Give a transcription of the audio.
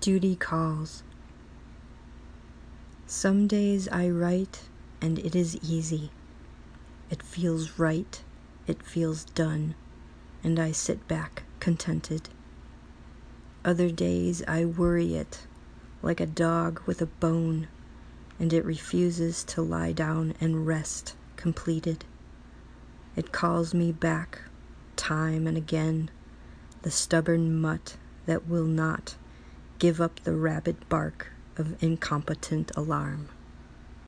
Duty calls. Some days I write and it is easy. It feels right, it feels done, and I sit back contented. Other days I worry it like a dog with a bone, and it refuses to lie down and rest completed. It calls me back time and again, the stubborn mutt that will not give up the rabid bark of incompetent alarm.